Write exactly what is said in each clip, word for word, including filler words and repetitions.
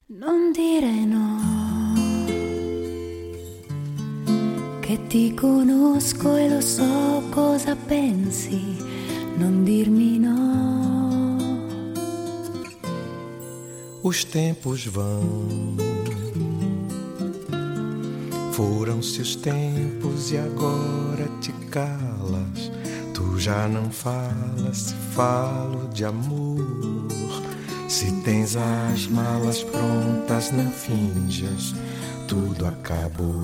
Non dire no, che ti conosco e lo so cosa pensi, non dirmi no. Os tempos vão, foram-se os tempos e agora te calas. Tu já não falas, se falo de amor. Se tens as malas prontas, não finjas, tudo acabou.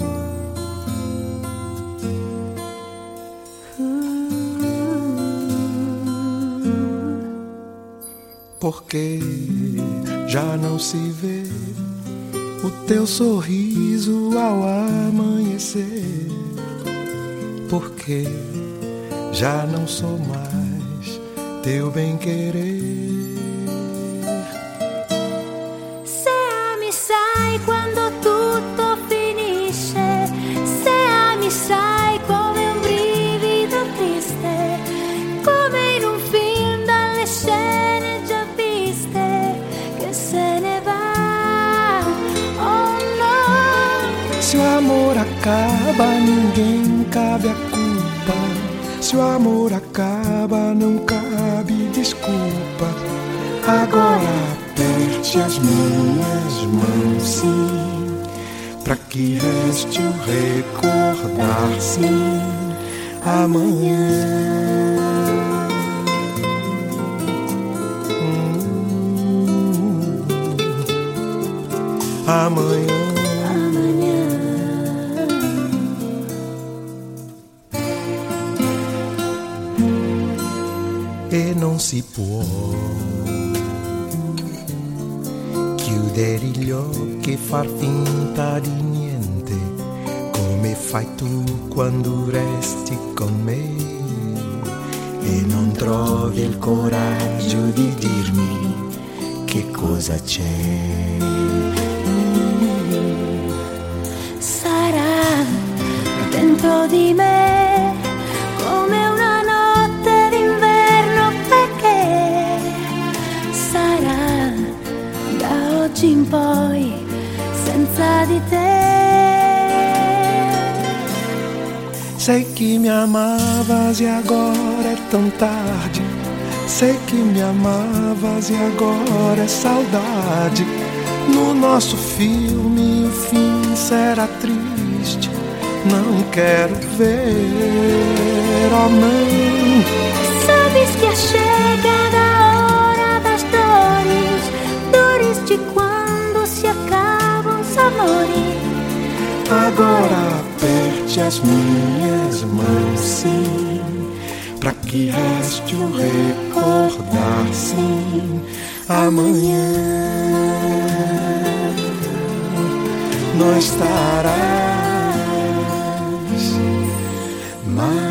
Porque já não se vê o teu sorriso ao amanhecer. Porque já não sou mais teu bem-querer. Quando tutto finisce, se ami sai come un brivido triste, come in un film dalle scene già viste, che se ne va, oh no. Se o amor acaba, ninguém cabe a culpa. Se o amor acaba, não cabe desculpa. Agora aperte as minhas mãos, sim, pra que reste o recordar, sim, amanhã. Hum, amanhã. Amanhã. E non si può chiudere gli occhi e far finta di niente, come fai tu quando resti con me e non trovi il coraggio di dirmi che cosa c'è. Sarà dentro di me come una notte d'inverno, perché sarà da oggi in poi senza di te. Sei que me amavas e agora é tão tarde. Sei que me amavas e agora é saudade. No nosso filme o fim será triste. Não quero ver, oh mãe. Sabes que chega a hora das dores, dores de quando se acabam os amores. Agora aperte as minhas mãos, sim, pra que reste o recordar, sim, amanhã não estarás mais.